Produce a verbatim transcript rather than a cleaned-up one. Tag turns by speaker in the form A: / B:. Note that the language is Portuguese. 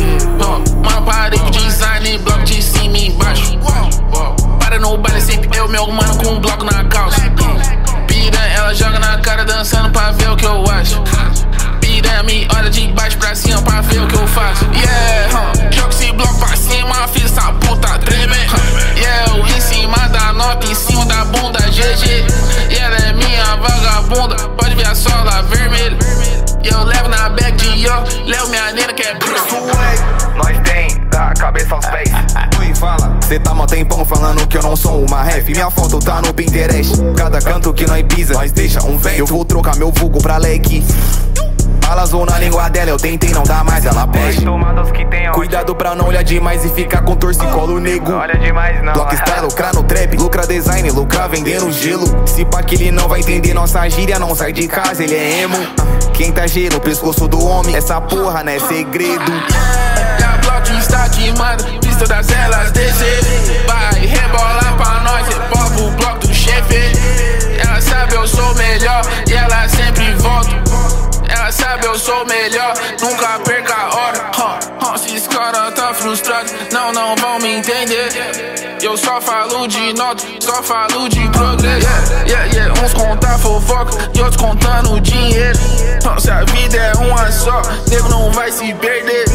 A: uh, Mano, parei com design, bloco de cima e embaixo. Para no baile, sempre eu, meu mano, com um bloco na calça. Piranha, ela joga na cara dançando pra ver o que eu acho. Piranha me olha de baixo pra cima pra ver o que eu faço. Yeah, uh, joga esse bloco pra cima, fiz essa puta treme. uh, Yeah, eu em cima da nota, em cima da bunda G G. E ela é minha vagabunda, pode ver a sola vermelha. E eu levo na bag de ó, levo minha nena que é
B: nós tem da cabeça aos pés. Ui, fala. Cê tá mó tempão falando que eu não sou uma ref. Minha foto tá no Pinterest. Cada canto que nós pisa, nós deixa um vento. Eu vou trocar meu vulgo pra leque. Ela zoou na língua dela, eu tentei, não dá mais, ela pede. Cuidado pra não olhar demais e ficar com torcicolo nego.
C: Olha demais não.
B: Block style, lucrar no trap, lucra design, lucra vendendo gelo. Se pá que ele não vai entender nossa gíria, não sai de casa, ele é emo. Quem tá gelo, pescoço do homem, essa porra não é segredo.
A: E a Block está queimando, pista das elas descer. Vai rebolar pra nós, rebola pro bloco do chefe. Ela sabe eu sou melhor e ela sempre volta. Ela sabe eu sou melhor, nunca perca a hora. huh, huh, Se esse cara tá frustrado, não, não vão me entender. Eu só falo de nota, só falo de progresso. yeah, yeah, yeah. Uns contar fofoca e outros contando dinheiro. huh, Se a vida é uma só, nego não vai se perder.